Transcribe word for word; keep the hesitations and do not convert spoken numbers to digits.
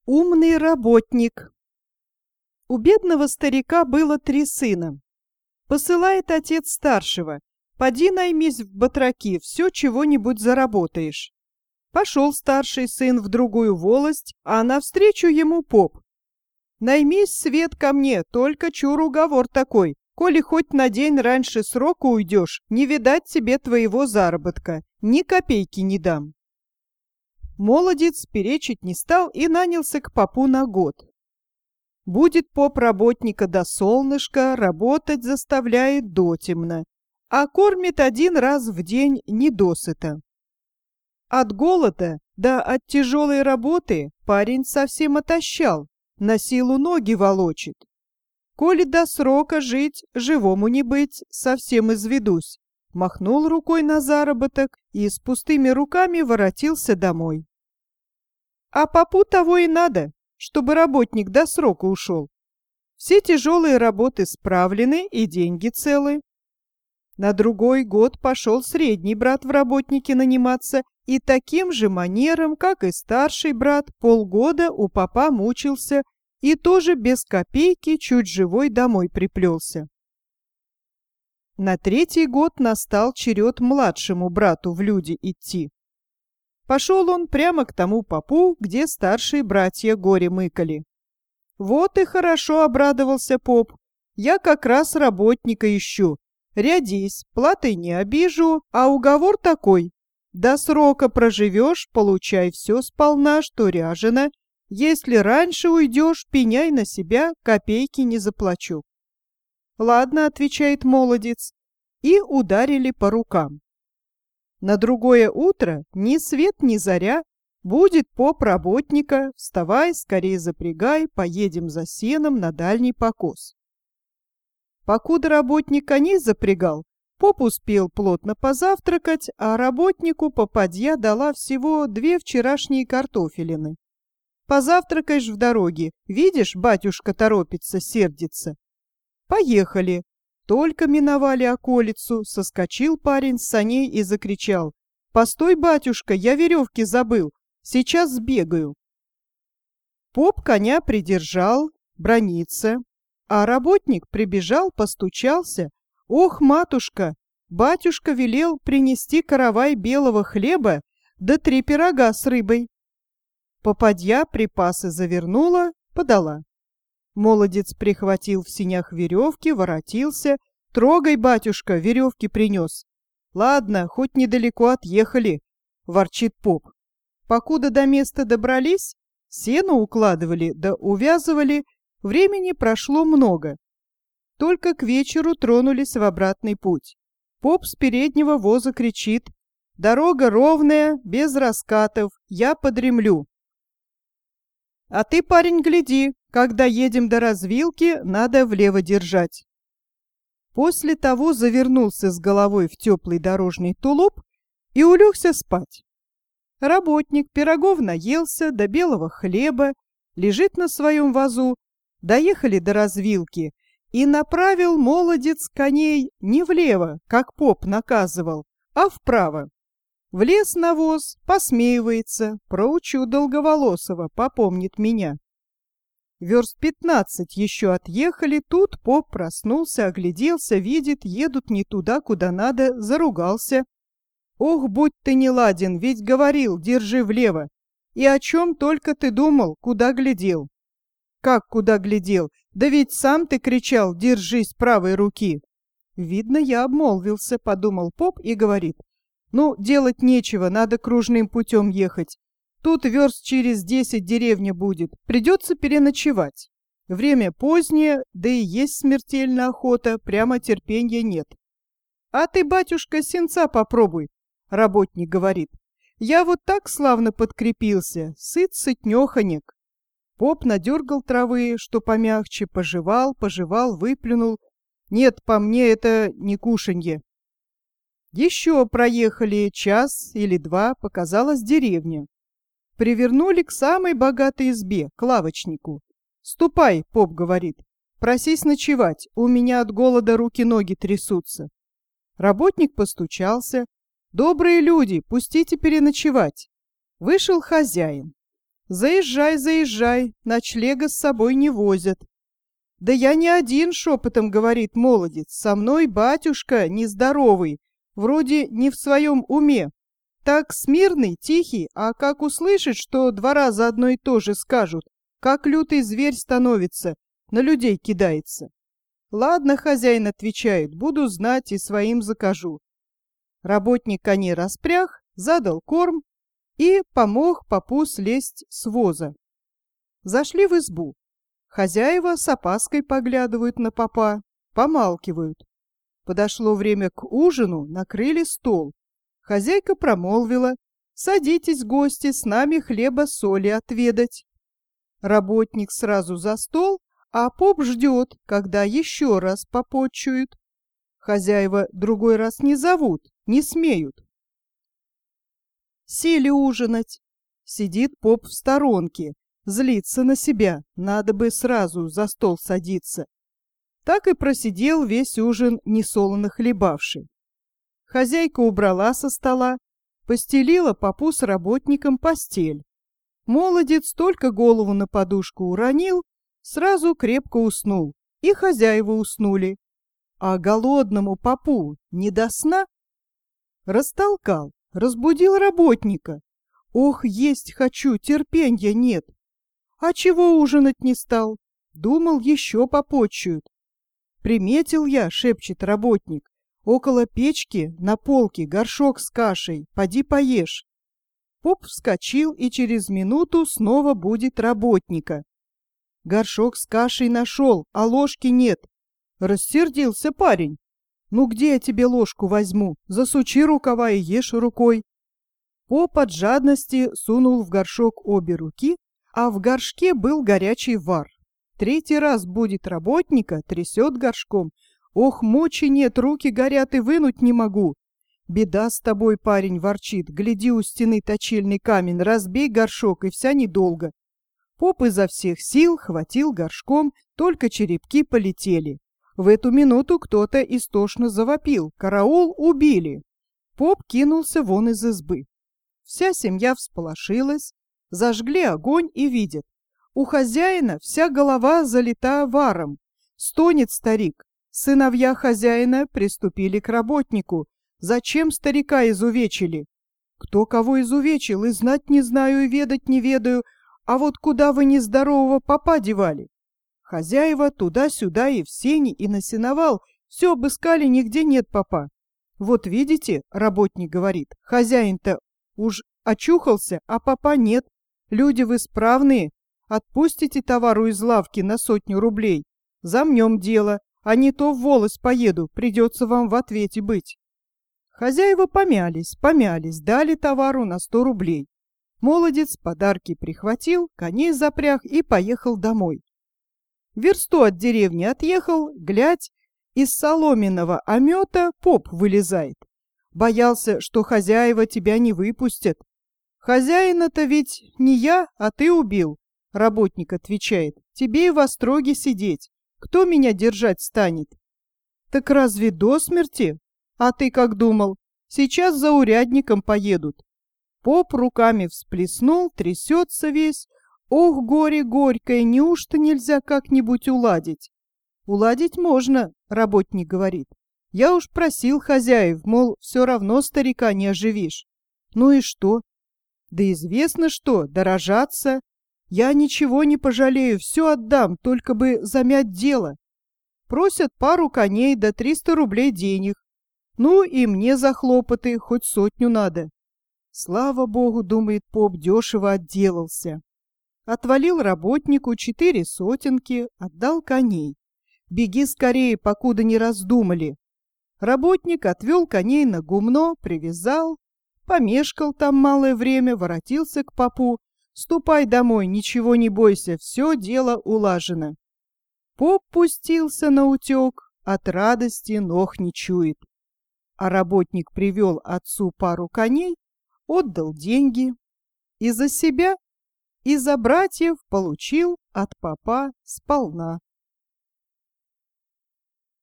Умный работник. У бедного старика было три сына. Посылает отец старшего: «Поди наймись в батраки, все чего-нибудь заработаешь». Пошел старший сын в другую волость, а навстречу ему поп: «Наймись, Свет, ко мне, только чур уговор такой: коли хоть на день раньше срока уйдешь, не видать тебе твоего заработка, ни копейки не дам». Молодец перечить не стал и нанялся к попу на год. Будет поп работника до солнышка, работать заставляет дотемно, а кормит один раз в день недосыта. От голода да от тяжелой работы парень совсем отощал, на силу ноги волочит. Коли до срока жить, живому не быть, совсем изведусь. Махнул рукой на заработок и с пустыми руками воротился домой. А попу того и надо, чтобы работник до срока ушел. Все тяжелые работы справлены и деньги целы. На другой год пошел средний брат в работники наниматься, и таким же манером, как и старший брат, полгода у попа мучился и тоже без копейки чуть живой домой приплелся. На третий год настал черед младшему брату в люди идти. Пошел он прямо к тому попу, где старшие братья горе мыкали. «Вот и хорошо», — обрадовался поп, — «я как раз работника ищу. Рядись, платой не обижу, а уговор такой: до срока проживешь, получай все сполна, что ряжено. Если раньше уйдешь, пеняй на себя, копейки не заплачу». «Ладно», — отвечает молодец, и ударили по рукам. На другое утро ни свет ни заря будет поп работника: «Вставай, скорее запрягай, поедем за сеном на дальний покос». Покуда работник коней запрягал, поп успел плотно позавтракать, а работнику попадья дала всего две вчерашние картофелины. «Позавтракаешь в дороге, видишь, батюшка торопится, сердится». Поехали. Только миновали околицу, соскочил парень с саней и закричал: «Постой, батюшка, я веревки забыл, сейчас сбегаю». Поп коня придержал, бранится, а работник прибежал, постучался: «Ох, матушка, батюшка велел принести каравай белого хлеба да три пирога с рыбой». Попадья припасы завернула, подала. Молодец прихватил в сенях веревки, воротился: «Трогай, батюшка, веревки принес». «Ладно, хоть недалеко отъехали», — ворчит поп. Покуда до места добрались, сено укладывали да увязывали, времени прошло много. Только к вечеру тронулись в обратный путь. Поп с переднего воза кричит: «Дорога ровная, без раскатов, я подремлю». «А ты, парень, гляди, когда едем до развилки, надо влево держать». После того завернулся с головой в теплый дорожный тулуп и улегся спать. Работник пирогов наелся до белого хлеба, лежит на своем возу. Доехали до развилки, и направил молодец коней не влево, как поп наказывал, а вправо. Влез на воз, посмеивается: «Проучу Долговолосого, попомнит меня». Верст пятнадцать еще отъехали, тут поп проснулся, огляделся, видит, едут не туда, куда надо, заругался: «Ох, будь ты неладен, ведь говорил, держи влево. И о чем только ты думал, куда глядел?» «Как куда глядел? Да ведь сам ты кричал: держись правой руки». «Видно, я обмолвился», — подумал поп и говорит: «Ну, делать нечего, надо кружным путем ехать. Тут верст через десять деревня будет, придется переночевать. Время позднее, да и есть смертельная охота, прямо терпенья нет». «А ты, батюшка, сенца попробуй», — работник говорит. «Я вот так славно подкрепился, сыт сытнёхонек». Поп надергал травы, что помягче, пожевал, пожевал, выплюнул: «Нет, по мне это не кушанье». Еще проехали час или два, показалась деревня. Привернули к самой богатой избе, к лавочнику. «Ступай», — поп говорит, — «просись ночевать, у меня от голода руки-ноги трясутся». Работник постучался: «Добрые люди, пустите переночевать». Вышел хозяин. Заезжай, заезжай, ночлега с собой не возят. Да я не один, шепотом говорит молодец, со мной батюшка нездоровый, вроде не в своем уме. Так смирный, тихий, а как услышит, что два раза одно и то же скажут, как лютый зверь становится, на людей кидается. Ладно, хозяин отвечает, буду знать и своим закажу. Работник коней распряг, задал корм и помог попу слезть с воза. Зашли в избу. Хозяева с опаской поглядывают на попа, помалкивают. Подошло время к ужину, накрыли стол. Хозяйка промолвила: «Садитесь, гости, с нами хлеба-соли отведать». Работник сразу за стол, а поп ждет, когда еще раз попотчуют. Хозяева другой раз не зовут, не смеют. Сели ужинать. Сидит поп в сторонке, злится на себя, надо бы сразу за стол садиться. Так и просидел весь ужин несолоно хлебавший. Хозяйка убрала со стола, постелила попу с работником постель. Молодец только голову на подушку уронил, сразу крепко уснул, и хозяева уснули. А голодному попу не до сна. Растолкал, разбудил работника. Ох, есть хочу, терпенья нет. А чего ужинать не стал? Думал, еще попотчуют. Приметил я, шепчет работник, около печки на полке горшок с кашей, поди поешь. Поп вскочил и через минуту снова будет работника. Горшок с кашей нашел, а ложки нет. Рассердился парень. Ну где я тебе ложку возьму? Засучи рукава и ешь рукой. Поп от жадности сунул в горшок обе руки, а в горшке был горячий вар. Третий раз будет работника, трясет горшком. Ох, мочи нет, руки горят и вынуть не могу. Беда с тобой, парень, ворчит. Гляди, у стены точильный камень, разбей горшок, и вся недолго. Поп изо всех сил хватил горшком, только черепки полетели. В эту минуту кто-то истошно завопил. Караул, убили! Поп кинулся вон из избы. Вся семья всполошилась, зажгли огонь и видят. У хозяина вся голова залита варом. Стонет старик. Сыновья хозяина приступили к работнику. Зачем старика изувечили? Кто кого изувечил, и знать не знаю, и ведать не ведаю. А вот куда вы нездорового попа девали? Хозяева туда-сюда и в сени, и на сеновал. Все обыскали, нигде нет попа. Вот видите, работник говорит, хозяин-то уж очухался, а попа нет. Люди вы справные. Отпустите товару из лавки на сотню рублей. Замнем дело, а не то в волость поеду, придется вам в ответе быть. Хозяева помялись, помялись, дали товару на сто рублей. Молодец подарки прихватил, коней запряг и поехал домой. Версту от деревни отъехал, глядь, из соломенного омета поп вылезает. Боялся, что хозяева тебя не выпустят. Хозяина-то ведь не я, а ты убил. Работник отвечает, тебе и в остроге сидеть. Кто меня держать станет? Так разве до смерти? А ты как думал? Сейчас за урядником поедут. Поп руками всплеснул, трясется весь. Ох, горе горькое, неужто нельзя как-нибудь уладить? Уладить можно, работник говорит. Я уж просил хозяев, мол, все равно старика не оживишь. Ну и что? Да известно что, дорожаться. Я ничего не пожалею, все отдам, только бы замять дело. Просят пару коней да триста рублей денег. Ну и мне за хлопоты хоть сотню надо. Слава богу, думает поп, дешево отделался. Отвалил работнику четыре сотенки, отдал коней. Беги скорее, покуда не раздумали. Работник отвел коней на гумно, привязал, помешкал там малое время, воротился к попу. Ступай домой, ничего не бойся, все дело улажено. Поп пустился наутек, от радости ног не чует. А работник привел отцу пару коней, отдал деньги. И за себя, и за братьев получил от попа сполна.